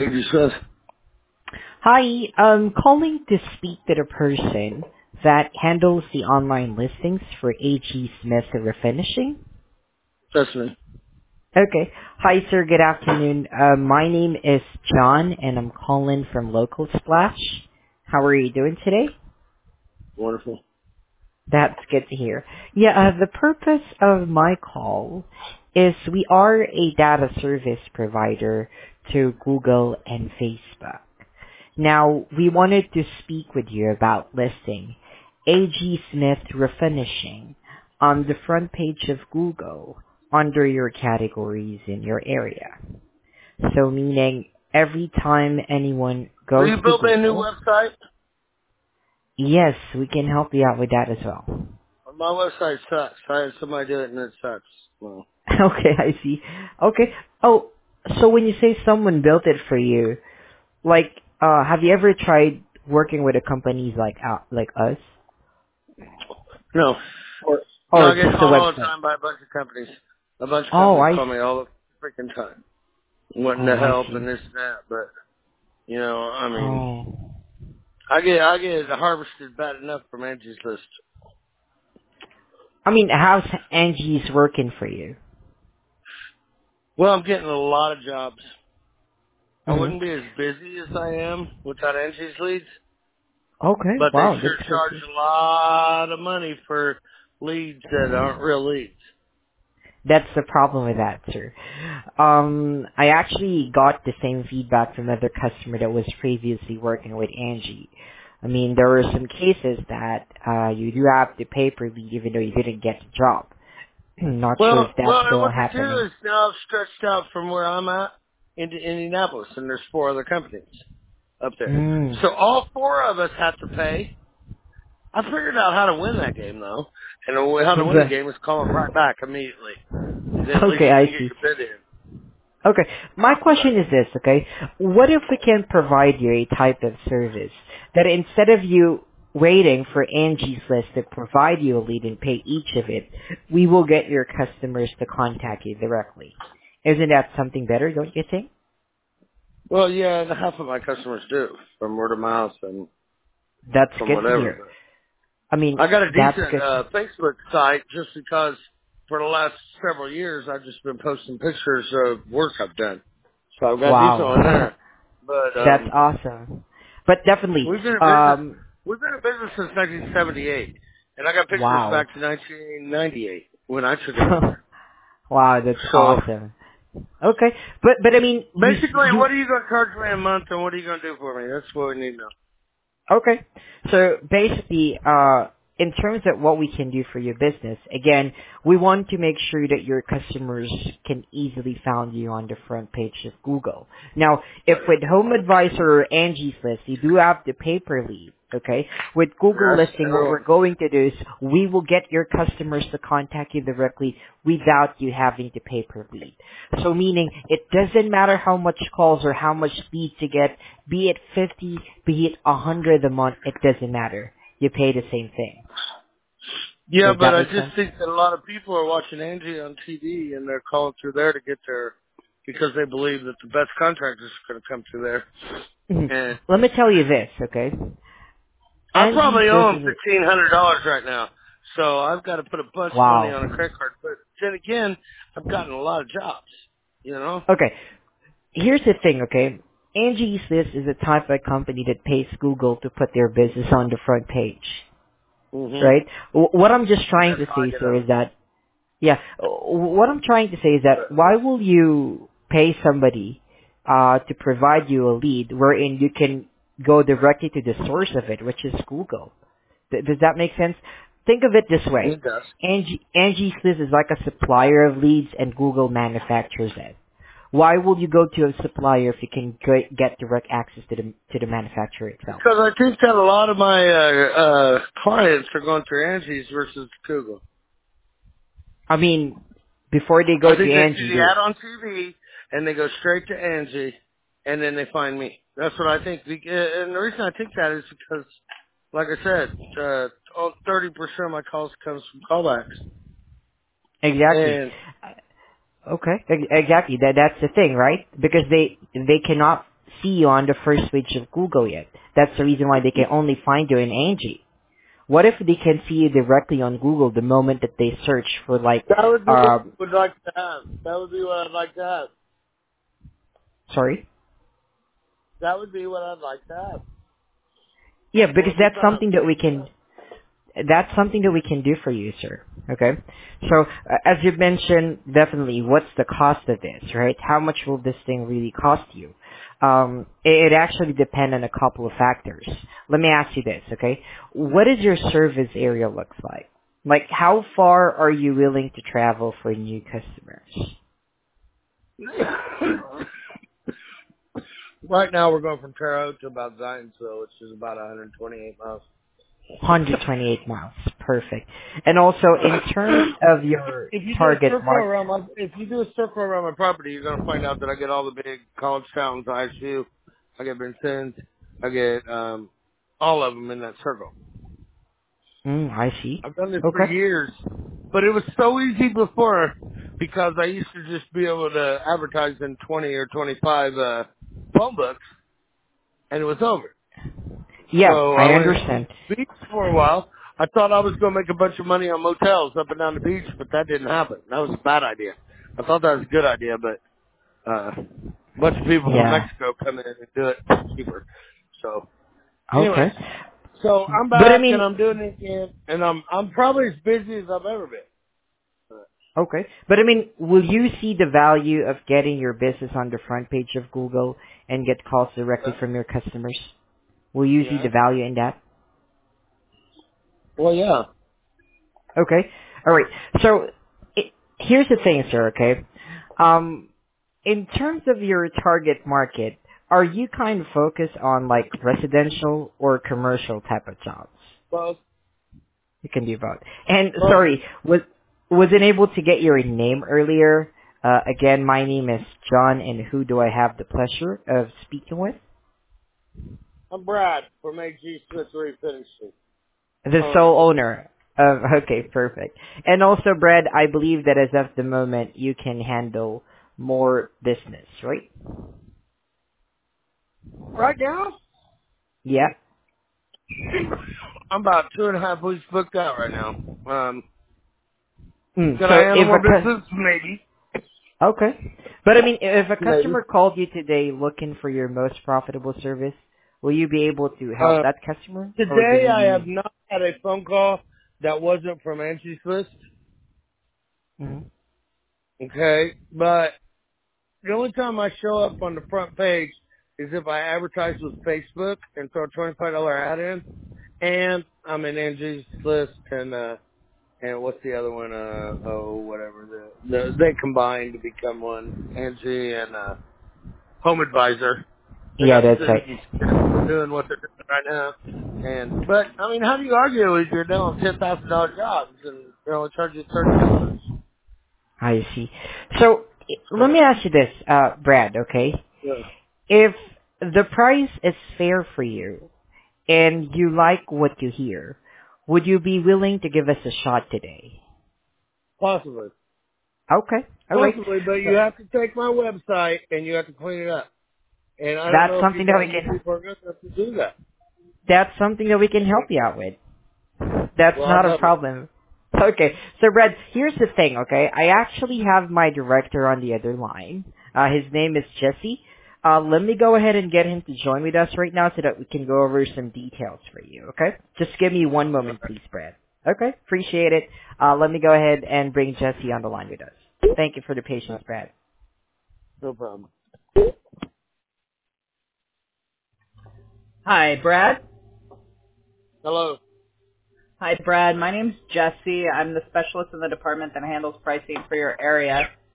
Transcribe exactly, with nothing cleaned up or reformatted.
You said, Hi, I'm calling to speak to the person that handles the online listings for A G Smith Refinishing. that's me. Okay. Hi, sir. Good afternoon. Uh, my name is John, and I'm calling from Local Splash. How are you doing today? Wonderful. That's good to hear. Yeah, uh, the purpose of my call is we are a data service provider to Google and Facebook. Now, we wanted to speak with you about listing A G Smith Refinishing on the front page of Google under your categories in your area. So meaning every time anyone Will goes you to build me a new Google, website? yes, we can help you out with that as well. My website sucks. I had somebody do it and it sucks. Well, Okay, I see. Okay. Oh, so when you say someone built it for you, like, uh, have you ever tried working with a companies like uh, like us? no. Or No, or I get just the called all the website? time by a bunch of companies. A bunch of Oh, companies I call me see. all the freaking time. Wanting Oh, to I help and see. this and that, but, you know, I mean, Oh. I get, I get harvested bad enough from Angie's List. I mean, how's Angie's working for you? Well, I'm getting a lot of jobs. I hmm wouldn't be as busy as I am without Angie's Leads. Okay, But they wow, that's sure good. charge a lot of money for leads that aren't real leads. That's the problem with that, sir. Um, I actually got the same feedback from another customer that was previously working with Angie. I mean, there were some cases that uh, you do have to pay per lead even though you didn't get the job. Not sure if Well, that's well, and still what they do happening. is now I've stretched out from where I'm at into Indianapolis, and there's four other companies up there. Mm. So all four of us have to pay. I figured out how to win that game, though. And the way- how to win the But, game is call them right back immediately. And then at least okay, you I can get see. your bid in. Okay. My But, question is this, okay? What if we can provide you a type of service that instead of you waiting for Angie's List to provide you a lead and pay each of it, we will get your customers to contact you directly. Isn't that something better, don't you think? well, yeah, and half of my customers do, from word of mouth and That's from good to whatever. hear. I mean, I got a that's decent good. uh, Facebook site just because for the last several years I've just been posting pictures of work I've done. So I've got a decent one Wow. there. But That's um, awesome. But definitely, we've been in business. um, We've been in business since nineteen seventy-eight, and I got pictures wow. back to nineteen ninety-eight when I took it over. Wow, that's So awesome. Okay, but but I mean, you basically, you what are you going to charge me a month, and what are you going to do for me? That's what we need to know. Okay. So basically, uh, in terms of what we can do for your business, again, we want to make sure that your customers can easily find you on the front page of Google. Now, if Right. with Home Advisor or Angie's List, you do have the pay per lead, okay? With Google Yes. listing, what Everyone. we're going to do is we will get your customers to contact you directly without you having to pay per lead. So meaning it doesn't matter how much calls or how much leads you get, be it fifty, be it one hundred a month, it doesn't matter. You pay the same thing. Yeah, Does but that I make just sense? think that a lot of people are watching Angie on T V and they're calling through there to get their because they believe that the best contractors are going to come through there. Mhm. And Let me tell you this, okay? I Angie's probably owe them listening. fifteen hundred dollars right now, so I've got to put a bunch of money Wow. on a credit card. But then again, I've gotten a lot of jobs. You know. Okay, here's the thing, okay? Angie's List is a type of company that pays Google to put their business on the front page, Mhm. right? W- What I'm just trying That's to how I say, get sir, them. is that Yeah. What I'm trying to say is that But why will you pay somebody uh, to provide you a lead wherein you can go directly to the source of it, which is Google? Th- does that make sense? Think of it this way. it does. Angie, Angie's List is like a supplier of leads and Google manufactures it. Why will you go to a supplier if you can g- get direct access to the to the manufacturer itself? Because I think that a lot of my uh, uh, clients are going through Angie's versus Google. I mean, before they go I to think they see Angie, the they're ad on T V and they go straight to Angie, and then they find me. That's what I think. Be- uh, And the reason I think that is because, like I said, uh, thirty percent of my calls comes from callbacks. exactly. And Okay, ex- exactly. That that's the thing, right? Because they they cannot. see you on the first page of Google yet. That's the reason why they can only find you in Angie. What if they can see you directly on Google the moment that they search for like, That would be what uh, I would like to have. That would be what I'd like to have. sorry? That would be what I'd like to have. Yeah, All because the that's time. something that we can, that's something that we can do for you, sir. Okay? So, uh, as you mentioned, definitely, what's the cost of this, right? How much will this thing really cost you? Um, it, it actually depends on a couple of factors. Let me ask you this, okay? What does your service area looks like? Like, how far are you willing to travel for new customers? Right now we're going from Terre Haute to about Zionsville, which is about one hundred twenty-eight miles. one hundred twenty-eight miles. Perfect. And also, in terms of your If you do a target circle market, around my, if you do a circle around my property, you're gonna find out that I get all the big college towns, I S U, I get Vincennes, I get um, all of them in that circle. mm, I see. I've done this for Okay. years, but it was so easy before because I used to just be able to advertise in twenty or twenty-five uh, phone books, and it was over. Yeah, So I I went to understand. the beach for a while. I thought I was going to make a bunch of money on motels up and down the beach, but that didn't happen. That was a bad idea. I thought that was a good idea, but uh, a bunch of people from Yeah. Mexico come in and do it cheaper. So, anyways, Okay. so I'm But I back and mean, I'm doing it again, and I'm I'm probably as busy as I've ever been. okay. But I mean, will you see the value of getting your business on the front page of Google and get calls directly Yeah. from your customers? Will you see Yeah. the value in that? Well, yeah. Okay. All right. So it, here's the thing, sir. Okay. Um, in terms of your target market, are you kind of focused on like residential or commercial type of jobs? Well, You can do both. And well, sorry, was wasn't able to get your name earlier. Uh, again, my name is John, and who do I have the pleasure of speaking with? I'm Brad from A G Smith Refinishing. The Owner. sole owner. Of, okay, perfect. And also, Brad, I believe that as of the moment, you can handle more business, right? Right now, Yeah. I'm about two and a half weeks booked out right now. Um, Mm, could I so handle if more a cu- business? Maybe. okay, but I mean, if a Maybe. customer called you today looking for your most profitable service, will you be able to help Uh, that customer, or do today I have you? not had a phone call that wasn't from Angie's List. Mhm. Okay, but the only time I show up on the front page is if I advertise with Facebook and throw a twenty-five dollar ad in, and I'm in Angie's List and uh and what's the other one? Uh oh, whatever the, the they combine to become one. Angie and uh Home Advisor. They Yeah, got that's right. cities doing what they're doing right now. And but I mean, how do you argue if you're doing ten thousand dollar jobs and they're only charging you thirty dollars? I see. So i- let So me ask you this, uh, Brad. Okay, yeah, if the price is fair for you and you like what you hear, would you be willing to give us a shot today? possibly, Okay, all right. possibly, but So you have to take my website and you have to clean it up. And I don't that's know if you something that we got you can. people are good enough to do that. That's something that we can help you out with. That's Well, I'd not a love it. problem. Okay, so Brad, here's the thing, okay? I actually have my director on the other line. Uh, his name is Jesse. Uh, let me go ahead and get him to join with us right now so that we can go over some details for you, okay? Just give me one All moment, right, please, Brad. Okay, appreciate it. Uh, let me go ahead and bring Jesse on the line with us. Thank you for the patience, Brad. no problem. Hi, Brad. Hello. Hi, Brad. My name's Jesse. I'm the specialist in the department that handles pricing for your area.